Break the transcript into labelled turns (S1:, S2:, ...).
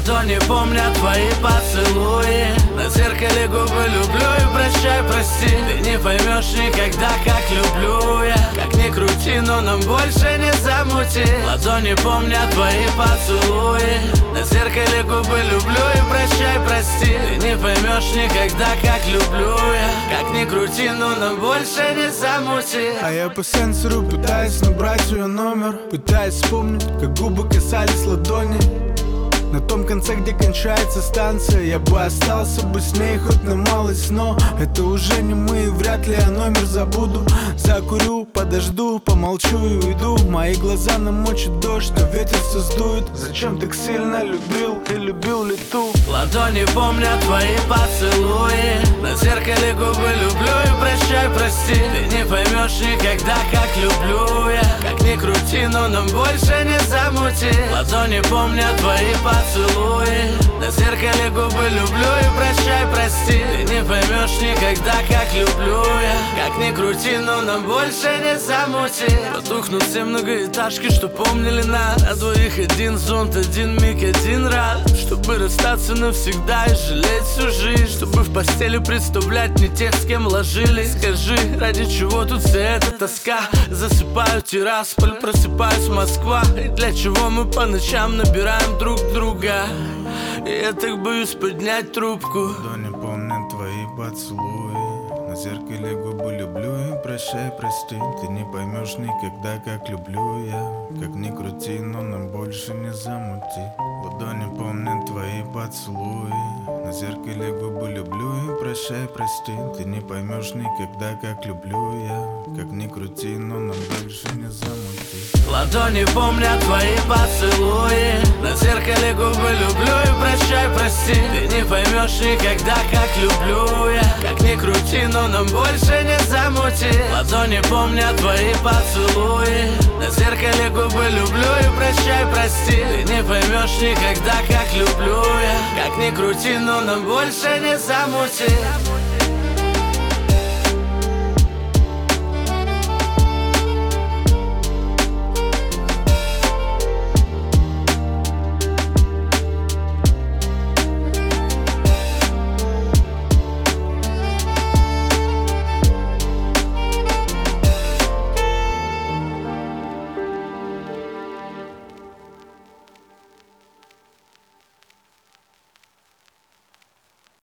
S1: Ладони помнят твои поцелуи, на зеркале губы люблю и прощай, прости. Ты не поймешь никогда, как люблю я. Как ни крути, но нам больше не замути. Ладони помнят твои поцелуи, на зеркале губы люблю и прощай, прости. Ты не поймешь никогда, как люблю я. Как ни крути, но нам больше не замути.
S2: А я по сенсору пытаюсь набрать ее номер, пытаюсь вспомнить, как губы касались ладони. На том конце, где кончается станция, я бы остался бы с ней хоть на малость. Но это уже не мы, вряд ли я номер забуду. Закурю, подожду, помолчу и уйду. Мои глаза намочит дождь, но ветер все сдует. Зачем так сильно любил, ты любил ли ту?
S1: Ладони помнят твои поцелуи, на зеркале губы люблю и прощай, прости. Ты не поймешь никогда, как люблю я. Как ни крути, но нам больше не замути. Ладони помнят твои поцелуи, на зеркале губы люблю и прощай, прости. Ты не поймешь никогда, как люблю я. Как ни крути, но нам больше не замути. Потухнут все многоэтажки, что помнили нас. На двоих один зонт, один миг, один раз. Чтобы расстаться навсегда и жалеть всю жизнь. Чтобы в постели представлять не тех, с кем ложились. Скажи, ради чего тут вся эта тоска? Засыпаю Тирасполь, просыпаюсь Москва. И для чего мы по ночам набираем друг друга? И я так боюсь поднять трубку.
S2: Ладони помнят твои поцелуи, на зеркале губы люблю и прощай, прости. Ты не поймешь никогда, как люблю я. Как ни крути, но нам больше не замути. Ладони помнят твои поцелуи, на зеркале губы люблю и прощай, прости. Ты не поймешь никогда, как люблю я. Как ни крути, но нам больше не замути.
S1: Ладони помнят твои поцелуи, на зеркале губы люблю и прощай, прости. Ты не поймешь никогда, как люблю я. Как ни крути, но нам больше не замути. Ладони помнят твои поцелуи, на зеркале губы люблю и прощай, прости. Ты не поймешь никогда, как люблю я. Как ни крути, но нам больше не замути.